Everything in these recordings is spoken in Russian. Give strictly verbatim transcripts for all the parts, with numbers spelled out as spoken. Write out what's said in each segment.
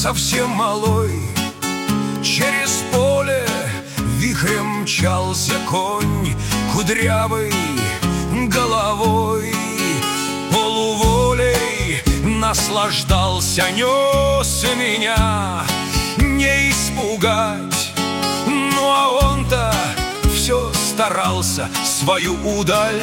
совсем малой. Через поле вихрем мчался конь кудрявой головой. Полуволей наслаждался, нес меня не испугать. Ну а он-то все старался свою удаль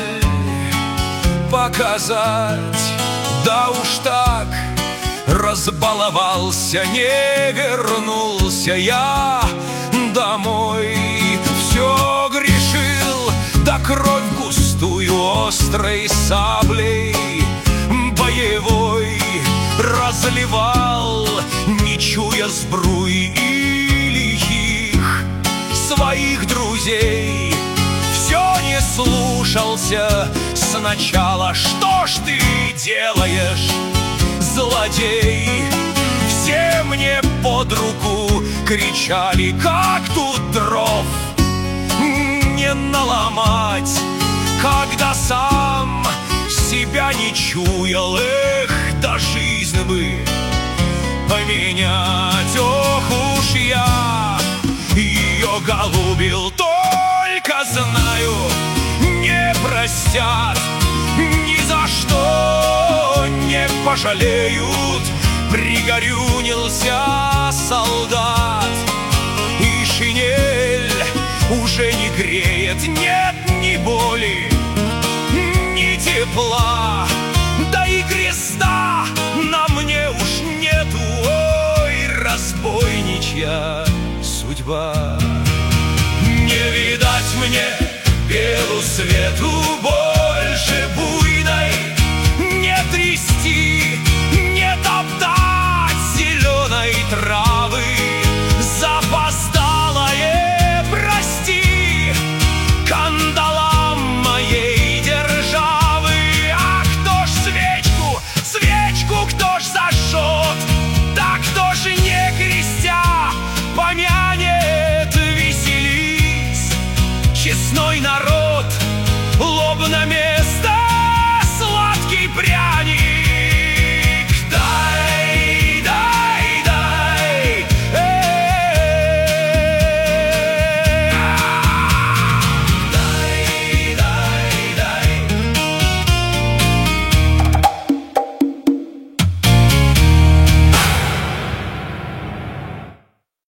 показать. Да уж так разбаловался, не вернулся я домой. Все грешил, да кровь густую острой саблей боевой разливал, не чуя сбруи и лихих своих друзей. Все не слушался сначала. Что ж ты делаешь, злодей? Все мне под руку кричали, как тут дров не наломать, когда сам себя не чуял. Эх, да жизнь бы поменять. Ох уж я ее голубил, только знаю, не простят, ни за что не пожалеют. Пригорюнился солдат, и шинель уже не греет. Нет ни боли, ни тепла, да и креста на мне уж нету. Ой, разбойничья судьба. Не видать мне белу свету больше буйной, не трясти